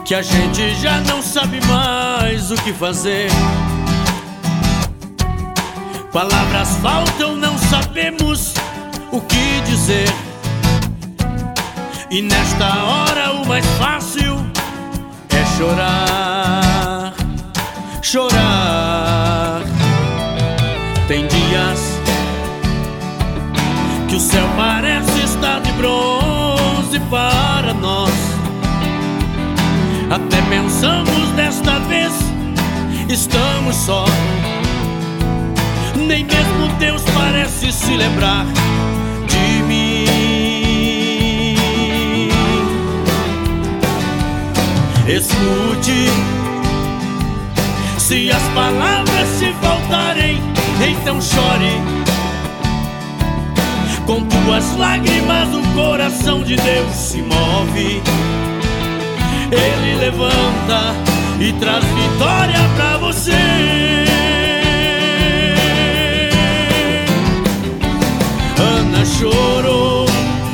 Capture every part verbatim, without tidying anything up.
que a gente já não sabe mais o que fazer. Palavras faltam, não sabemos o que dizer. E nesta hora o mais fácil é chorar, chorar. Tem dias que o céu parece estar de bronze para nós. Até pensamos desta vez estamos só. Nem mesmo Deus parece se lembrar de mim. Escute, se as palavras te faltarem, então chore. Com tuas lágrimas o coração de Deus se move. Ele levanta e traz vitória pra você. Ana chorou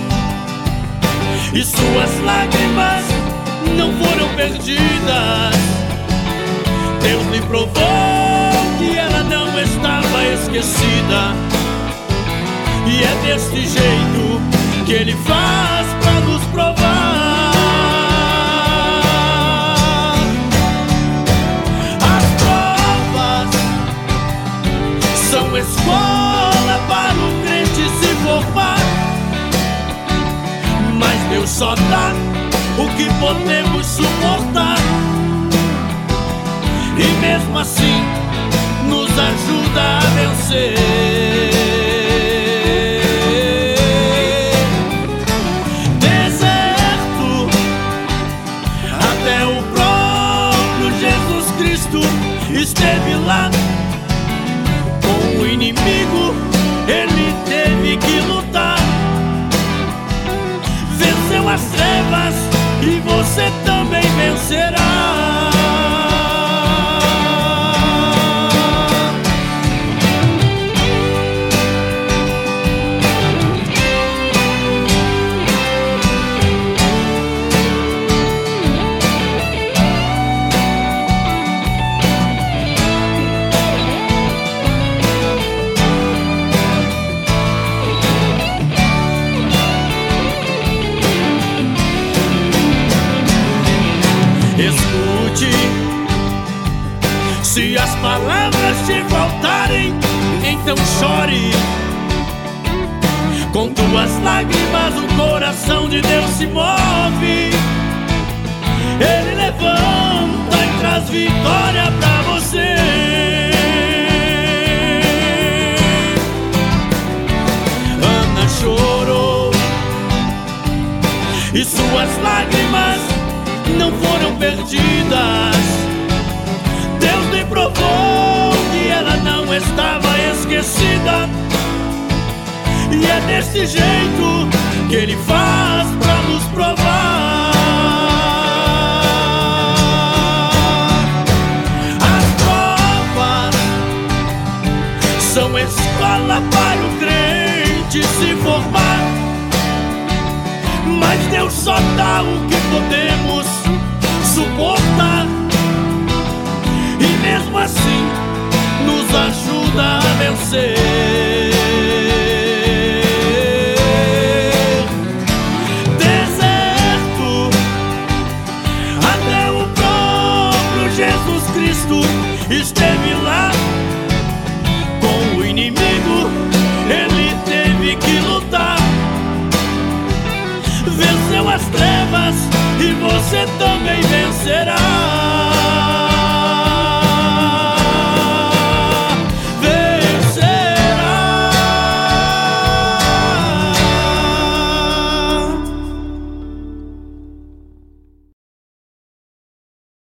e suas lágrimas não foram perdidas. Deus lhe provou que ela não estava esquecida. E é deste jeito que Ele faz pra nos provar. As provas são escola para o crente se formar. Mas Deus só dá o que podemos suportar. E mesmo assim nos ajuda a vencer. Deserto, até o próprio Jesus Cristo esteve lá. Com o inimigo ele teve que lutar. Venceu as trevas e você também vencerá. Escute, se as palavras te faltarem, então chore. Com tuas lágrimas o coração de Deus se move. Ele levanta e traz vitória pra você. Ana chorou e suas lágrimas não foram perdidas. Deus lhe provou que ela não estava esquecida. E é desse jeito que Ele faz pra nos provar. As provas são escola para o crente se formar. Mas Deus só dá o que podemos suportar. E mesmo assim nos ajuda a vencer. Deserto, até o próprio Jesus Cristo esteve lá. Com o inimigo ele teve que lutar. Venceu as trevas e você também vencerá.